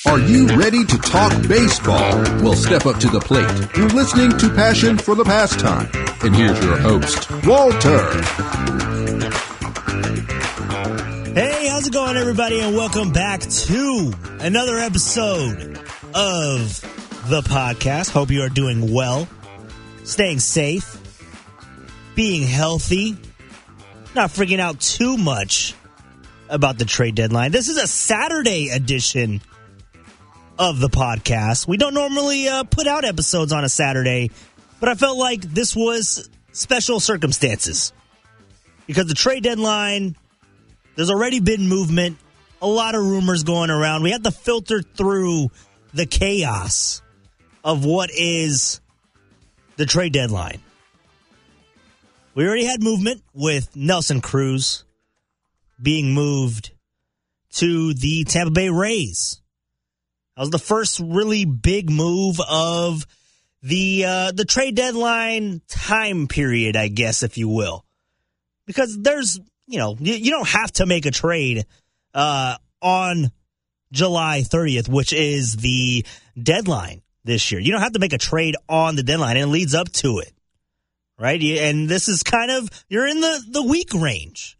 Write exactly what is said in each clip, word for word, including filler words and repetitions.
Are you ready to talk baseball? Well, step up to the plate. You're listening to Passion for the Pastime. And here's your host, Walter. Hey, how's it going, everybody? And welcome back to another episode of the podcast. Hope you are doing well, staying safe, being healthy, not freaking out too much about the trade deadline. This is a Saturday edition of the podcast. We don't normally uh, put out episodes on a Saturday, but I felt like this was special circumstances because the trade deadline, there's already been movement, a lot of rumors going around. We have to filter through the chaos of what is the trade deadline. We already had movement with Nelson Cruz being moved to the Tampa Bay Rays. That was the first really big move of the uh, the trade deadline time period, I guess, if you will. Because there's, you know, you, you don't have to make a trade uh, on July thirtieth, which is the deadline this year. You don't have to make a trade on the deadline, and it leads up to it, right? And this is kind of, you're in the, the week range.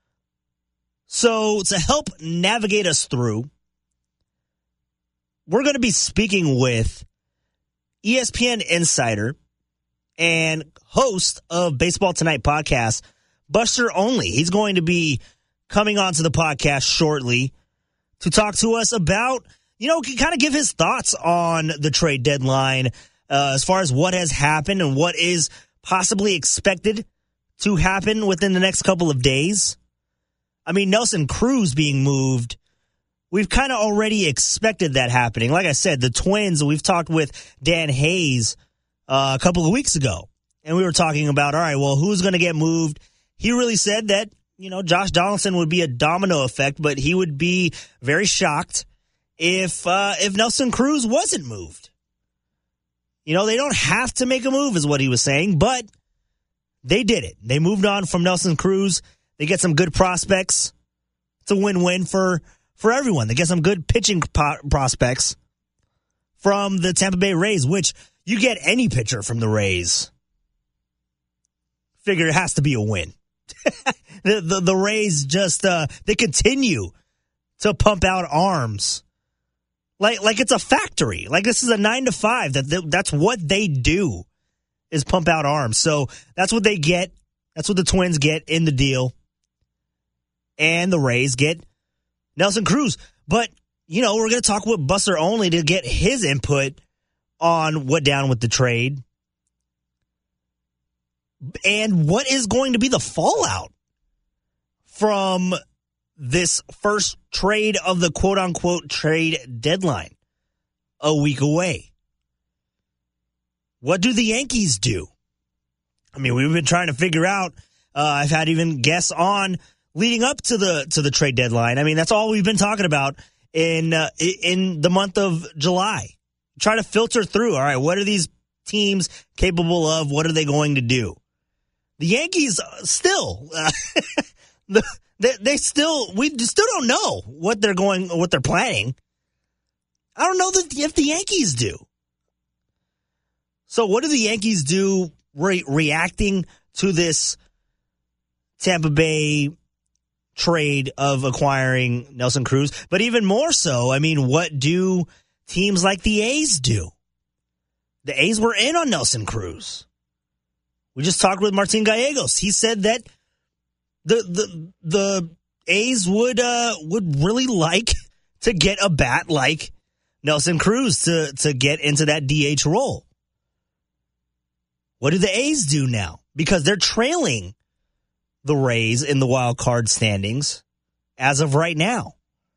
So to help navigate us through, we're going to be speaking with E S P N insider and host of Baseball Tonight podcast, Buster Olney. He's going to be coming onto the podcast shortly to talk to us about, you know, kind of give his thoughts on the trade deadline uh, as far as what has happened and what is possibly expected to happen within the next couple of days. I mean, Nelson Cruz being moved, we've kind of already expected that happening. Like I said, the Twins, we've talked with Dan Hayes uh, a couple of weeks ago, and we were talking about, all right, well, who's going to get moved? He really said that, you know, Josh Donaldson would be a domino effect, but he would be very shocked if uh, if Nelson Cruz wasn't moved. You know, they don't have to make a move is what he was saying, but they did it. They moved on from Nelson Cruz. They get some good prospects. It's a win-win for, for everyone. They get some good pitching po- prospects from the Tampa Bay Rays, which you get any pitcher from the Rays. Figure it has to be a win. the, the the Rays just, uh, they continue to pump out arms. Like like it's a factory. Like this is a nine to five. That they, That's what they do is pump out arms. So that's what they get. That's what the Twins get in the deal. And the Rays get Nelson Cruz. But, you know, we're going to talk with Buster Olney to get his input on what down with the trade. And what is going to be the fallout from this first trade of the quote-unquote trade deadline a week away. What do the Yankees do? I mean, we've been trying to figure out. Uh, I've had even guests on leading up to the to the trade deadline. I mean, that's all we've been talking about in uh, in the month of July. Try to filter through. All right, what are these teams capable of? What are they going to do? The Yankees still, uh, the, they, they still, we still don't know what they're going, what they're planning. I don't know that if the Yankees do. So, what do the Yankees do? Re- reacting to this Tampa Bay trade of acquiring Nelson Cruz. But even more so, I mean, what do teams like the A's do? The A's were in on Nelson Cruz. We just talked with Martin Gallegos. He said that the the the A's would uh, would really like to get a bat like Nelson Cruz to, to get into that D H role. What do the A's do now? Because they're trailing the Rays in the wild card standings as of right now.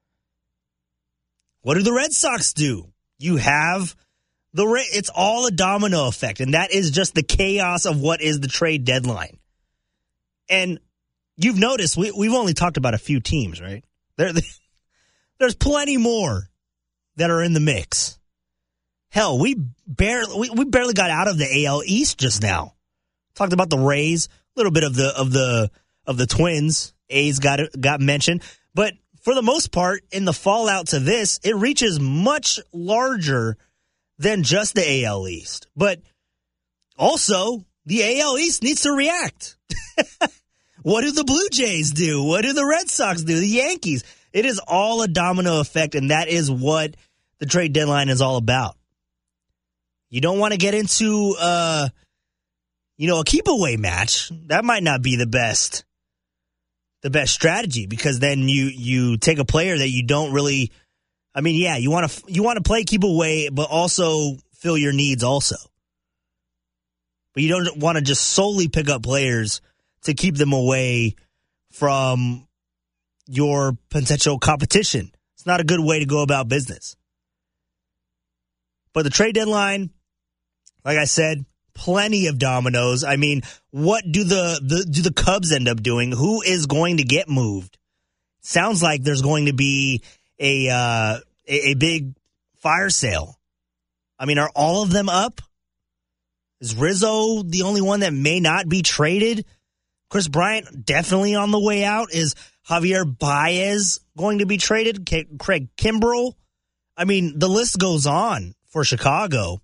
What do the Red Sox do? You have the Ra- it's all a domino effect, and that is just the chaos of what is the trade deadline. And you've noticed we, we've only talked about a few teams, right? There, there's plenty more that are in the mix. Hell, we barely we, we barely got out of the A L East just now. Talked about the Rays, a little bit of the of the of the Twins. A's got got mentioned, but for the most part, in the fallout to this, it reaches much larger than just the A L East. But also, the A L East needs to react. What do the Blue Jays do? What do the Red Sox do? The Yankees? It is all a domino effect, and that is what the trade deadline is all about. You don't want to get into, uh, you know, a keep-away match. That might not be the best, the best strategy, because then you you take a player that you don't really. I mean, yeah, you want to you want to play keep-away, but also fill your needs also. But you don't want to just solely pick up players to keep them away from your potential competition. It's not a good way to go about business. But the trade deadline, like I said, plenty of dominoes. I mean, what do the, the do the Cubs end up doing? Who is going to get moved? Sounds like there's going to be a uh, a, a big fire sale. I mean, are all of them up? Is Rizzo the only one that may not be traded? Chris Bryant definitely on the way out. Is Javier Baez going to be traded? K- Craig Kimbrell? I mean, the list goes on for Chicago.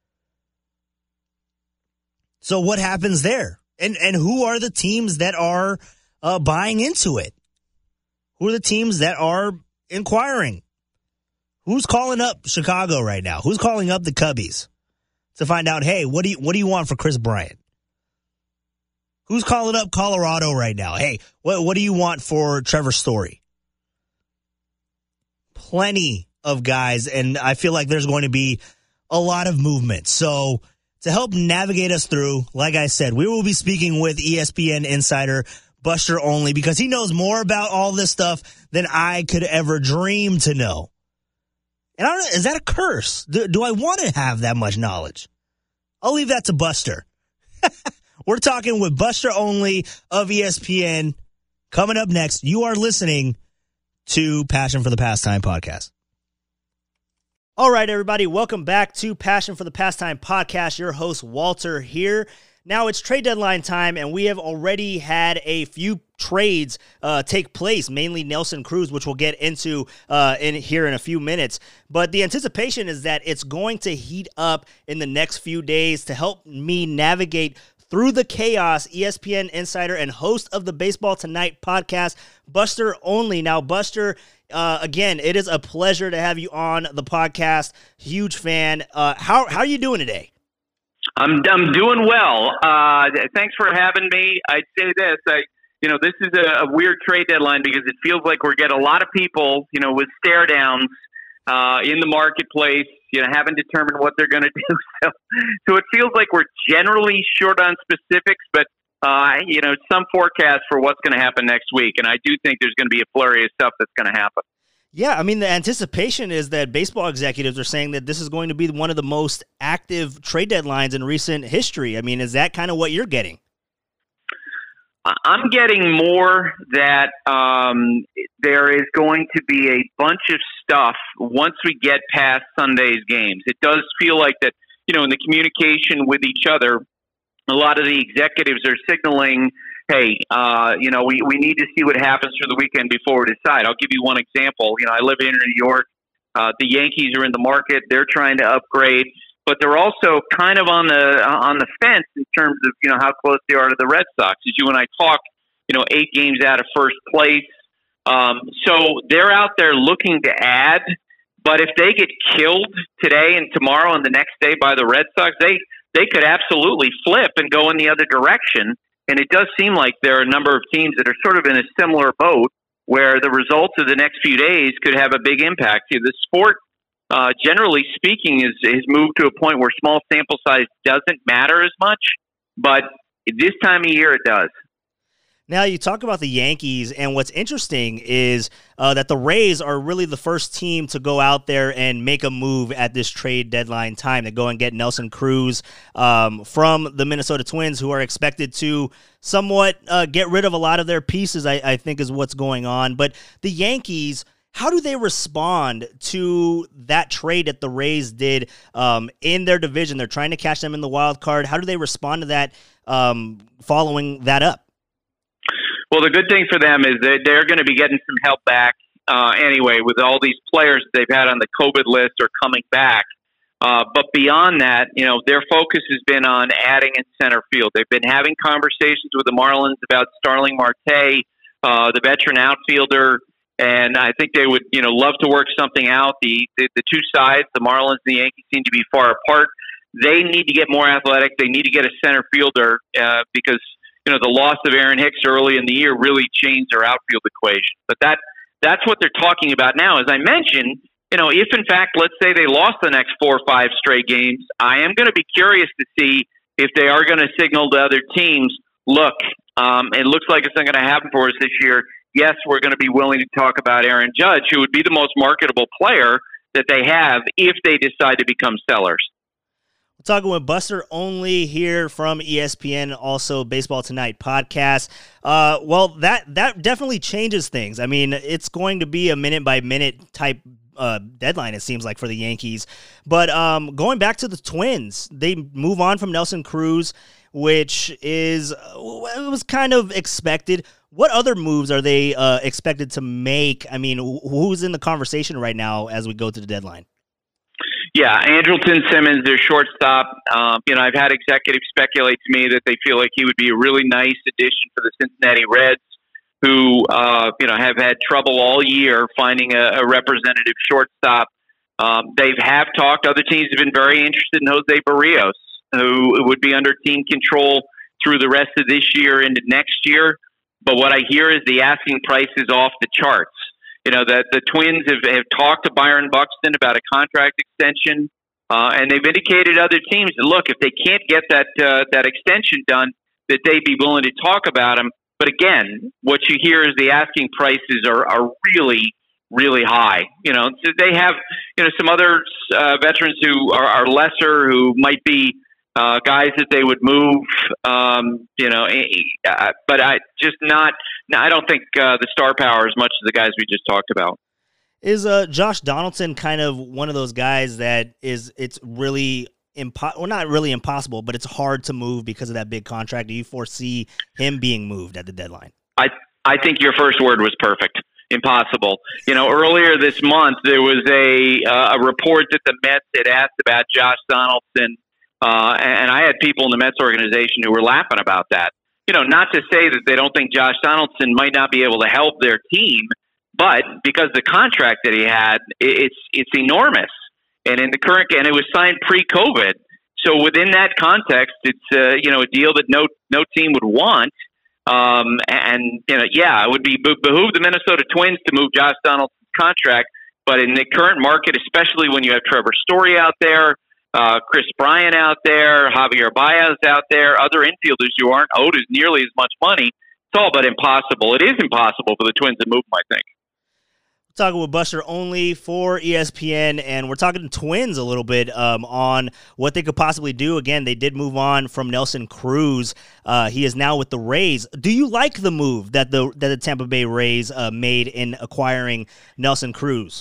So what happens there? And and who are the teams that are uh, buying into it? Who are the teams that are inquiring? Who's calling up Chicago right now? Who's calling up the Cubbies to find out, hey, what do you what do you want for Chris Bryant? Who's calling up Colorado right now? Hey, what what do you want for Trevor Story? Plenty of guys, and I feel like there's going to be a lot of movement. So to help navigate us through, like I said, we will be speaking with E S P N insider Buster Olney, because he knows more about all this stuff than I could ever dream to know. And I don't know, is that a curse? Do, do I want to have that much knowledge? I'll leave that to Buster. We're talking with Buster Olney of E S P N. Coming up next, you are listening to Passion for the Pastime podcast. All right, everybody, welcome back to Passion for the Pastime podcast. Your host, Walter, here. Now it's trade deadline time, and we have already had a few trades uh, take place, mainly Nelson Cruz, which we'll get into uh, in here in a few minutes. But the anticipation is that it's going to heat up in the next few days. To help me navigate through the chaos, E S P N insider and host of the Baseball Tonight podcast, Buster Olney. Now, Buster, uh, again, it is a pleasure to have you on the podcast. Huge fan. Uh, how how are you doing today? I'm I'm doing well. Uh, thanks for having me. I'd say this, I, you know, this is a, a weird trade deadline because it feels like we're getting a lot of people, you know, with stare downs uh, in the marketplace, you know, haven't determined what they're going to do. So, so it feels like we're generally short on specifics, but uh, you know, some forecast for what's going to happen next week, and I do think there's going to be a flurry of stuff that's going to happen. Yeah, I mean, the anticipation is that baseball executives are saying that this is going to be one of the most active trade deadlines in recent history. I mean, is that kind of what you're getting? I'm getting more that um, there is going to be a bunch of stuff once we get past Sunday's games. It does feel like that, you know, in the communication with each other, a lot of the executives are signaling, hey, uh, you know, we, we need to see what happens through the weekend before we decide. I'll give you one example. You know, I live here in New York. Uh, the Yankees are in the market. They're trying to upgrade, but they're also kind of on the on the fence in terms of, you know, how close they are to the Red Sox. As you and I talk, you know, eight games out of first place. Um, so they're out there looking to add, but if they get killed today and tomorrow and the next day by the Red Sox, they they could absolutely flip and go in the other direction. And it does seem like there are a number of teams that are sort of in a similar boat where the results of the next few days could have a big impact. The sport, uh, generally speaking, is has moved to a point where small sample size doesn't matter as much, but this time of year it does. Now, you talk about the Yankees, and what's interesting is uh, that the Rays are really the first team to go out there and make a move at this trade deadline time, to go and get Nelson Cruz um, from the Minnesota Twins, who are expected to somewhat uh, get rid of a lot of their pieces, I, I think is what's going on. But the Yankees, how do they respond to that trade that the Rays did um, in their division? They're trying to catch them in the wild card. How do they respond to that um, following that up? Well, the good thing for them is that they're going to be getting some help back uh, anyway, with all these players they've had on the COVID list or coming back. Uh, but beyond that, you know, their focus has been on adding in center field. They've been having conversations with the Marlins about Starling Marte, uh, the veteran outfielder, and I think they would, you know, love to work something out. The, the the two sides, the Marlins and the Yankees, seem to be far apart. They need to get more athletic. They need to get a center fielder uh, because, you know, the loss of Aaron Hicks early in the year really changed their outfield equation. But that that's what they're talking about now. As I mentioned, you know, if in fact, let's say they lost the next four or five straight games, I am going to be curious to see if they are going to signal to other teams, look, um, it looks like it's not going to happen for us this year. Yes, we're going to be willing to talk about Aaron Judge, who would be the most marketable player that they have if they decide to become sellers. We're talking with Buster Olney here from E S P N, also Baseball Tonight podcast. Uh, well, that that definitely changes things. I mean, it's going to be a minute-by-minute type uh, deadline, it seems like, for the Yankees. But um, going back to the Twins, they move on from Nelson Cruz, which is it was kind of expected. What other moves are they uh, expected to make? I mean, who's in the conversation right now as we go to the deadline? Yeah, Andrelton Simmons, their shortstop. Um, you know, I've had executives speculate to me that they feel like he would be a really nice addition for the Cincinnati Reds, who uh, you know have had trouble all year finding a, a representative shortstop. Um, they have talked. Other teams have been very interested in Jose Barrios, who would be under team control through the rest of this year into next year. But what I hear is the asking price is off the charts. You know, that the Twins have, have talked to Byron Buxton about a contract extension, uh, and they've indicated to other teams that, look, if they can't get that uh, that extension done, that they'd be willing to talk about him. But again, what you hear is the asking prices are, are really, really high. You know, so they have, you know, some other uh, veterans who are, are lesser, who might be uh, guys that they would move, um, you know, uh, but I just not, no, I don't think uh, the star power as much as the guys we just talked about. Is uh, Josh Donaldson kind of one of those guys that is, it's really impo- well, not really impossible, but it's hard to move because of that big contract? Do you foresee him being moved at the deadline? I, I think your first word was perfect. Impossible. You know, earlier this month, there was a, uh, a report that the Mets had asked about Josh Donaldson. Uh, and I had people in the Mets organization who were laughing about that. You know, not to say that they don't think Josh Donaldson might not be able to help their team, but because the contract that he had, it's it's enormous. And in the current, and it was signed pre-COVID. So within that context, it's uh, you know a deal that no no team would want. Um, and you know, yeah, it would be behoove the Minnesota Twins to move Josh Donaldson's contract. But in the current market, especially when you have Trevor Story out there, Uh, Chris Bryant out there, Javier Baez out there, other infielders who aren't owed as nearly as much money, it's all but impossible. It is impossible for the Twins to move them, I think. We're talking with Buster Olney for E S P N, and we're talking to Twins a little bit um, on what they could possibly do. Again, they did move on from Nelson Cruz. Uh, he is now with the Rays. Do you like the move that the that the Tampa Bay Rays uh, made in acquiring Nelson Cruz?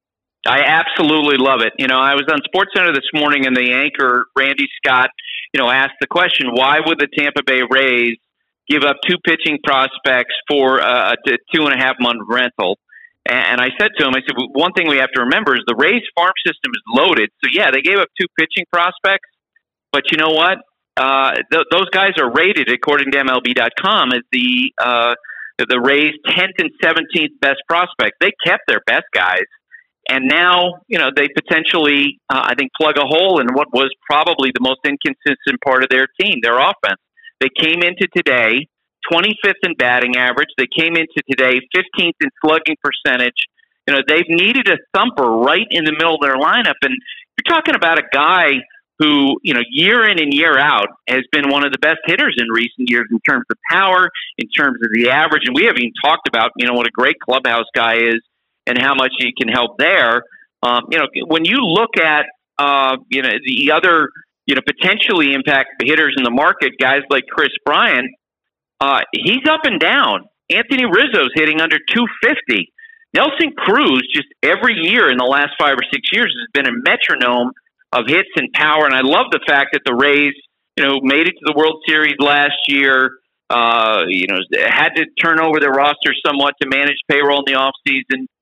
I absolutely love it. You know, I was on SportsCenter this morning, and the anchor, Randy Scott, you know, asked the question, why would the Tampa Bay Rays give up two pitching prospects for a two and a half month rental? And I said to him, I said, one thing we have to remember is the Rays farm system is loaded. So, yeah, they gave up two pitching prospects, but you know what? Uh, th- those guys are rated, according to M L B dot com, as the, uh, the Rays' tenth and seventeenth best prospects. They kept their best guys. And now, you know, they potentially, uh, I think, plug a hole in what was probably the most inconsistent part of their team, their offense. They came into today twenty-fifth in batting average. They came into today fifteenth in slugging percentage. You know, they've needed a thumper right in the middle of their lineup. And you're talking about a guy who, you know, year in and year out has been one of the best hitters in recent years in terms of power, in terms of the average. And we haven't even talked about, you know, what a great clubhouse guy is and how much he can help there. Um, you know, when you look at, uh, you know, the other, you know, potentially impact hitters in the market, guys like Chris Bryant, uh, he's up and down. Anthony Rizzo's hitting under two fifty. Nelson Cruz, just every year in the last five or six years, has been a metronome of hits and power. And I love the fact that the Rays, you know, made it to the World Series last year, uh, you know, had to turn over their roster somewhat to manage payroll in the offseason.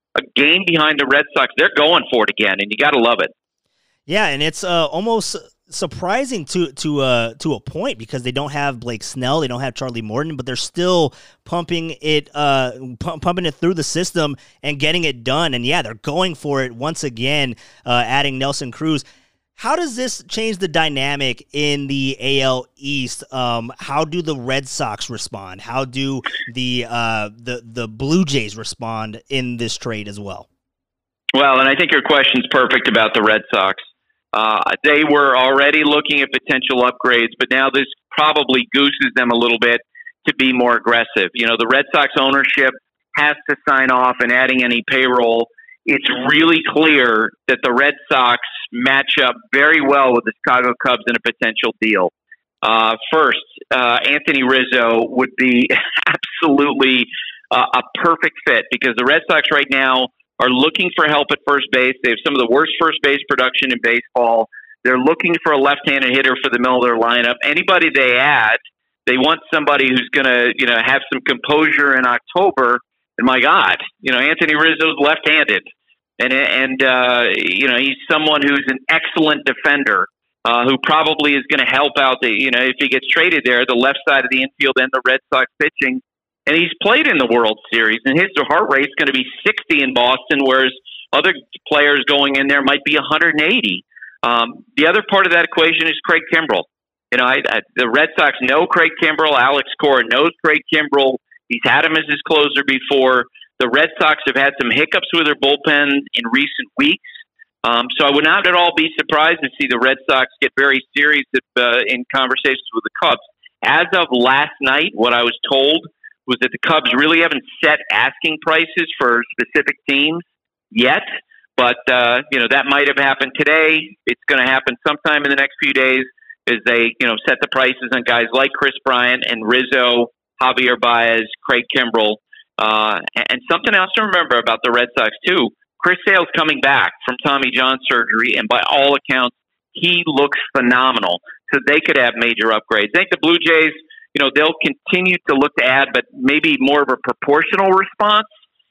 a game behind the Red Sox, they're going for it again, and you got to love it. Yeah, and it's uh, almost surprising to to uh, to a point because they don't have Blake Snell, they don't have Charlie Morton, but they're still pumping it uh, pu- pumping it through the system and getting it done. And yeah, they're going for it once again, uh, adding Nelson Cruz. How does this change the dynamic in the A L East? Um, how do the Red Sox respond? How do the uh, the the Blue Jays respond in this trade as well? Well, and I think your question's perfect about the Red Sox. Uh, they were already looking at potential upgrades, but now this probably gooses them a little bit to be more aggressive. You know, the Red Sox ownership has to sign off and adding any payroll. It's really clear that the Red Sox match up very well with the Chicago Cubs in a potential deal. Uh, first, uh, Anthony Rizzo would be absolutely uh, a perfect fit because the Red Sox right now are looking for help at first base. They have some of the worst first base production in baseball. They're looking for a left-handed hitter for the middle of their lineup. Anybody they add, they want somebody who's going to, you know, have some composure in October. And my God, you know, Anthony Rizzo's left-handed, and and uh, you know he's someone who's an excellent defender, uh, who probably is going to help out the, you know, if he gets traded there, the left side of the infield and the Red Sox pitching. And he's played in the World Series, and his heart rate's going to be sixty in Boston, whereas other players going in there might be one hundred eighty. Um, the other part of that equation is Craig Kimbrell. You know, I, I, the Red Sox know Craig Kimbrell. Alex Cora knows Craig Kimbrell. He's had him as his closer before. The Red Sox have had some hiccups with their bullpen in recent weeks. Um, so I would not at all be surprised to see the Red Sox get very serious if, uh, in conversations with the Cubs. As of last night, what I was told was that the Cubs really haven't set asking prices for specific teams yet. But, uh, you know, that might have happened today. It's going to happen sometime in the next few days as they, you know, set the prices on guys like Chris Bryant and Rizzo, Javier Baez, Craig Kimbrell. Uh, and something else to remember about the Red Sox, too. Chris Sale's coming back from Tommy John surgery, and by all accounts, he looks phenomenal. So they could have major upgrades. I think the Blue Jays, you know, they'll continue to look to add, but maybe more of a proportional response.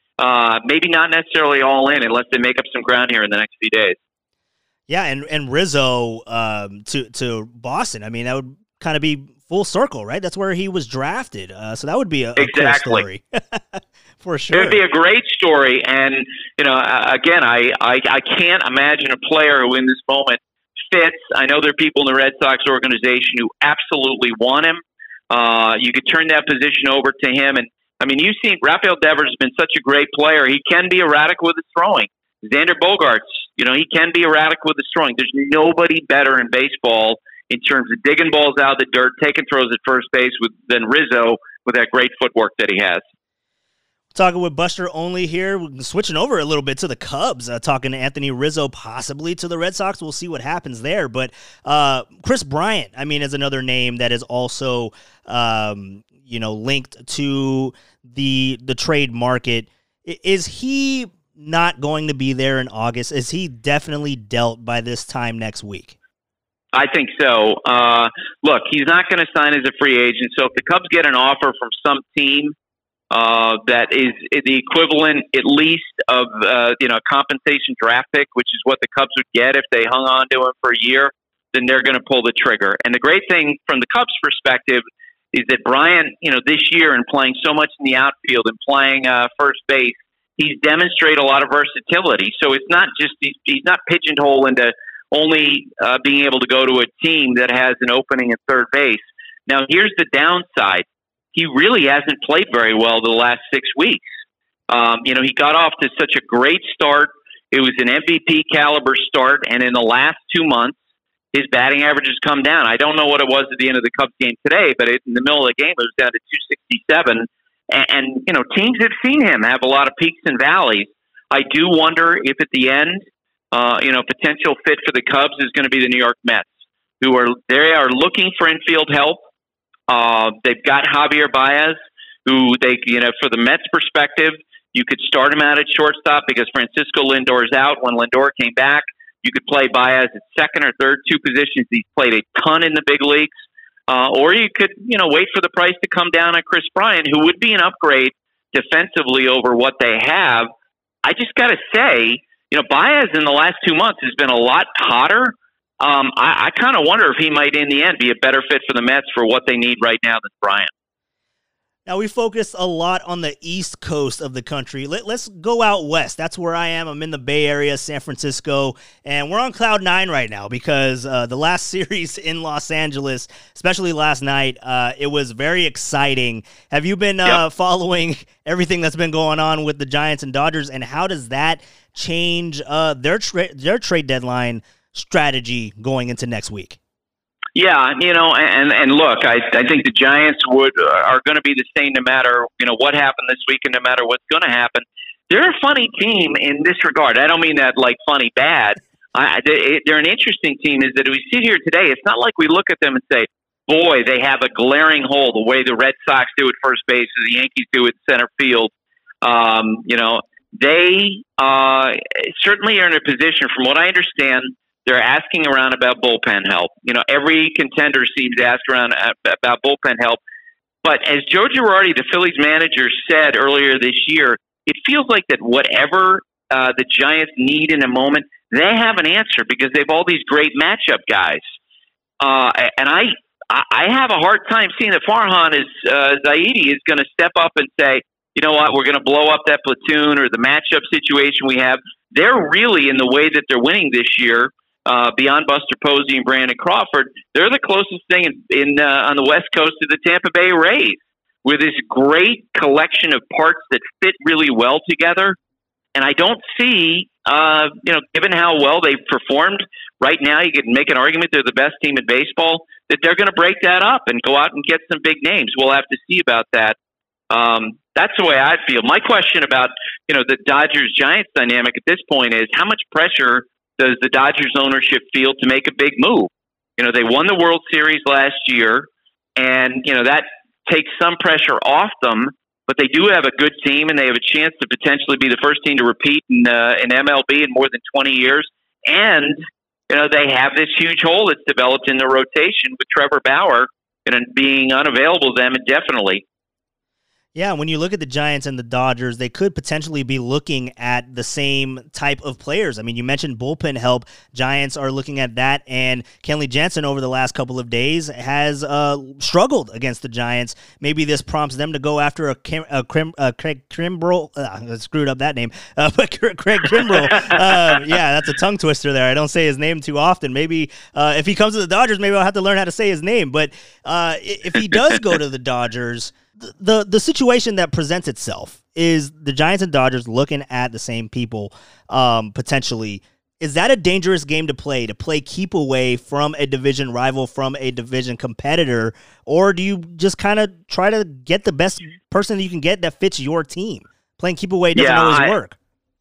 Uh, maybe not necessarily all in unless they make up some ground here in the next few days. Yeah, and, and Rizzo um, to, to Boston, I mean, that would kind of be full circle, right? That's where he was drafted. Uh, so that would be a, a exactly. cool story. For sure. It would be a great story. And, you know, again, I, I, I can't imagine a player who in this moment fits. I know there are people in the Red Sox organization who absolutely want him. Uh, you could turn that position over to him. And, I mean, you've seen Rafael Devers has been such a great player. He can be erratic with his throwing. Xander Bogaerts, you know, he can be erratic with his throwing. There's nobody better in baseball in terms of digging balls out of the dirt, taking throws at first base with than Rizzo with that great footwork that he has. Talking with Buster Olney here, switching over a little bit to the Cubs, uh, talking to Anthony Rizzo possibly to the Red Sox. We'll see what happens there. But uh, Chris Bryant, I mean, is another name that is also, um, you know, linked to the the trade market. Is he not going to be there in August? Is he definitely dealt by this time next week? I think so. Uh, look, he's not going to sign as a free agent. So if the Cubs get an offer from some team uh, that is the equivalent, at least, of uh, you know a compensation draft pick, which is what the Cubs would get if they hung on to him for a year, then they're going to pull the trigger. And the great thing from the Cubs' perspective is that Bryant, you know, this year and playing so much in the outfield and playing uh, first base, he's demonstrated a lot of versatility. So it's not just he's, he's not pigeonholed into only uh, being able to go to a team that has an opening at third base. Now, here's the downside. He really hasn't played very well the last six weeks. Um, you know, he got off to such a great start. It was an M V P caliber start, and in the last two months, his batting average has come down. I don't know what it was at the end of the Cubs game today, but it, in the middle of the game, it was down to two sixty-seven. And, and, you know, teams have seen him have a lot of peaks and valleys. I do wonder if at the end, Uh, you know, potential fit for the Cubs is going to be the New York Mets, who are they are looking for infield help. Uh, they've got Javier Baez, who they, you know, for the Mets' perspective, you could start him out at shortstop because Francisco Lindor is out. When Lindor came back, you could play Baez at second or third, two positions. He's played a ton in the big leagues. Uh, or you could, you know, wait for the price to come down on Chris Bryant, who would be an upgrade defensively over what they have. I just got to say, you know, Baez in the last two months has been a lot hotter. Um, I, I kind of wonder if he might, in the end, be a better fit for the Mets for what they need right now than Bryant. Now, we focus a lot on the East Coast of the country. Let, let's go out west. That's where I am. I'm in the Bay Area, San Francisco, and we're on cloud nine right now because uh, the last series in Los Angeles, especially last night, uh, it was very exciting. Have you been uh, yep. following everything that's been going on with the Giants and Dodgers, and how does that change uh, their tra- their trade deadline strategy going into next week? Yeah, you know, and and look, I I think the Giants would are going to be the same no matter you know what happened this week and no matter what's going to happen. They're a funny team in this regard. I don't mean that like funny bad. I, they, they're an interesting team. Is that we sit here today? It's not like we look at them and say, "Boy, they have a glaring hole." The way the Red Sox do at first base, or the Yankees do at center field. Um, you know, they uh, certainly are in a position, from what I understand. They're asking around about bullpen help. You know, every contender seems to ask around about bullpen help. But as Joe Girardi, the Phillies manager, said earlier this year, it feels like that whatever uh, the Giants need in a moment, they have an answer because they have all these great matchup guys. Uh, and I I have a hard time seeing that Farhan is, uh, Zaidi is going to step up and say, you know what, we're going to blow up that platoon or the matchup situation we have. They're really, in the way that they're winning this year, Uh, beyond Buster Posey and Brandon Crawford, they're the closest thing in, in uh, on the West Coast to the Tampa Bay Rays, with this great collection of parts that fit really well together. And I don't see, uh, you know, given how well they've performed right now, you can make an argument they're the best team in baseball, that they're going to break that up and go out and get some big names. We'll have to see about that. Um, that's the way I feel. My question about, you know, the Dodgers-Giants dynamic at this point is, how much pressure does the Dodgers ownership feel to make a big move? You know, they won the World Series last year, and, you know, that takes some pressure off them, but they do have a good team, and they have a chance to potentially be the first team to repeat in, uh, in M L B in more than twenty years. And, you know, they have this huge hole that's developed in the rotation with Trevor Bauer, you know, being unavailable to them indefinitely. Yeah, when you look at the Giants and the Dodgers, they could potentially be looking at the same type of players. I mean, you mentioned bullpen help. Giants are looking at that, and Kenley Jansen over the last couple of days has uh, struggled against the Giants. Maybe this prompts them to go after a, Kim, a, Krim, a Craig Kimbrel. Uh, I screwed up that name. Uh, but Craig Kimbrel, uh, yeah, that's a tongue twister there. I don't say his name too often. Maybe uh, if he comes to the Dodgers, maybe I'll have to learn how to say his name. But uh, if he does go to the Dodgers, The the situation that presents itself is the Giants and Dodgers looking at the same people um, potentially. Is that a dangerous game to play, to play keep away from a division rival, from a division competitor? Or do you just kind of try to get the best person that you can get that fits your team? Playing keep away doesn't yeah, always I, work.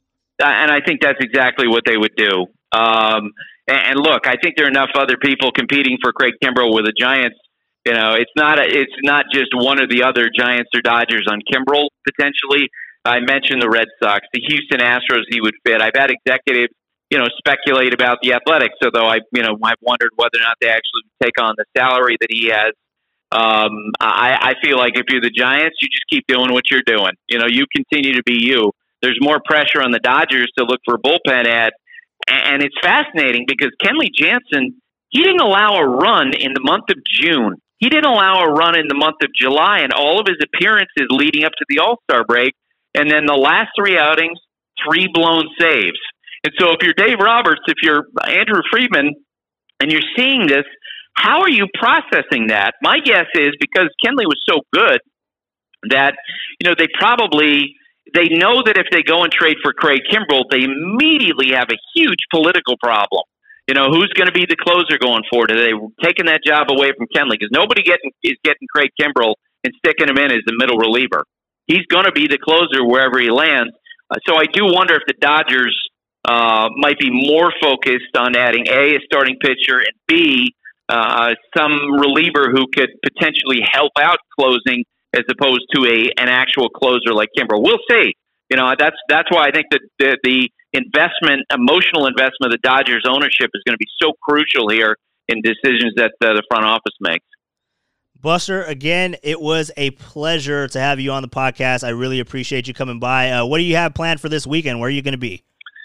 And I think that's exactly what they would do. Um, and, and look, I think there are enough other people competing for Craig Kimbrel with the Giants. You know, it's not a, it's not just one or the other, Giants or Dodgers, on Kimbrel potentially. I mentioned the Red Sox, the Houston Astros. He would fit. I've had executives, you know, speculate about the Athletics, although I, you know, I've wondered whether or not they actually take on the salary that he has. Um, I, I feel like if you're the Giants, you just keep doing what you're doing. You know, you continue to be you. There's more pressure on the Dodgers to look for a bullpen ad, and it's fascinating because Kenley Jansen, he didn't allow a run in the month of June. He didn't allow a run in the month of July, and all of his appearances leading up to the All-Star break. And then the last three outings, three blown saves. And so if you're Dave Roberts, if you're Andrew Friedman, and you're seeing this, how are you processing that? My guess is because Kenley was so good that, you know, they probably, they know that if they go and trade for Craig Kimbrel, they immediately have a huge political problem. You know, who's going to be the closer going forward? Are they taking that job away from Kenley? Because nobody getting, is getting Craig Kimbrel and sticking him in as the middle reliever. He's going to be the closer wherever he lands. Uh, so I do wonder if the Dodgers uh, might be more focused on adding A, a starting pitcher, and B, uh, some reliever who could potentially help out closing as opposed to a an actual closer like Kimbrel. We'll see. You know, that's that's why I think that the, the investment, emotional investment of the Dodgers ownership is going to be so crucial here in decisions that uh, the front office makes. Buster, again, it was a pleasure to have you on the podcast. I really appreciate you coming by. Uh, what do you have planned for this weekend? Where are you going to be?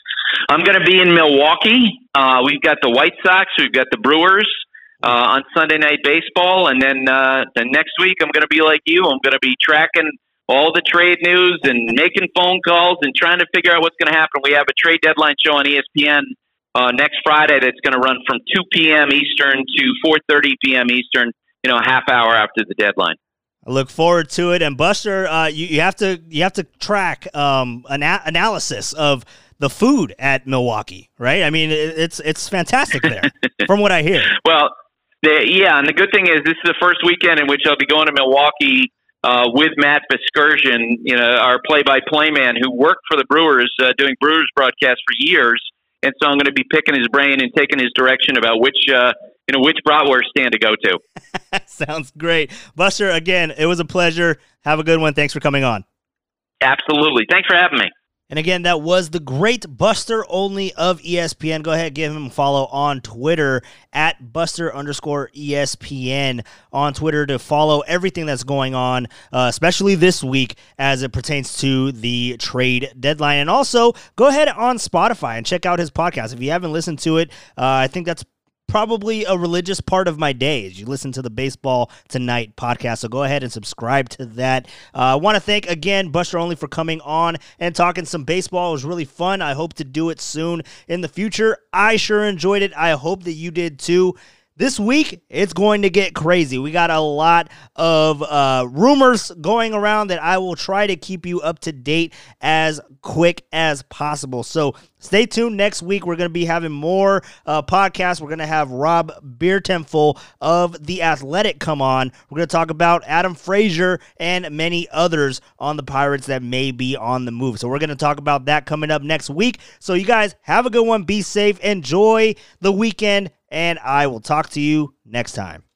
I'm going to be in Milwaukee. Uh, we've got the White Sox. We've got the Brewers uh, on Sunday Night Baseball. And then uh, the next week, I'm going to be like you. I'm going to be tracking all the trade news and making phone calls and trying to figure out what's going to happen. We have a trade deadline show on E S P N uh, next Friday that's going to run from two p.m. Eastern to four thirty p.m. Eastern, you know, a half hour after the deadline. I look forward to it. And Buster, uh, you, you have to you have to track um, an a- analysis of the food at Milwaukee, right? I mean, it, it's it's fantastic there, from what I hear. Well, the, yeah, and the good thing is this is the first weekend in which I'll be going to Milwaukee uh, with Matt Vasgersian, you know, our play-by-play man who worked for the Brewers, uh, doing Brewers broadcasts for years. And so I'm going to be picking his brain and taking his direction about which, uh, you know, which bratwurst stand to go to. Sounds great. Buster, again, it was a pleasure. Have a good one. Thanks for coming on. Absolutely. Thanks for having me. And again, that was the great Buster Olney of E S P N. Go ahead, give him a follow on Twitter at Buster underscore E S P N on Twitter to follow everything that's going on, uh, especially this week as it pertains to the trade deadline. And also, go ahead on Spotify and check out his podcast. If you haven't listened to it, uh, I think that's probably a religious part of my day as you listen to the Baseball Tonight podcast. So go ahead and subscribe to that. Uh, I want to thank again Buster Olney for coming on and talking some baseball. It was really fun. I hope to do it soon in the future. I sure enjoyed it. I hope that you did too. This week, it's going to get crazy. We got a lot of uh, rumors going around that I will try to keep you up to date as quick as possible. So stay tuned. Next week, we're going to be having more uh, podcasts. We're going to have Rob Biertemfel of The Athletic come on. We're going to talk about Adam Frazier and many others on the Pirates that may be on the move. So we're going to talk about that coming up next week. So you guys have a good one. Be safe. Enjoy the weekend. And I will talk to you next time.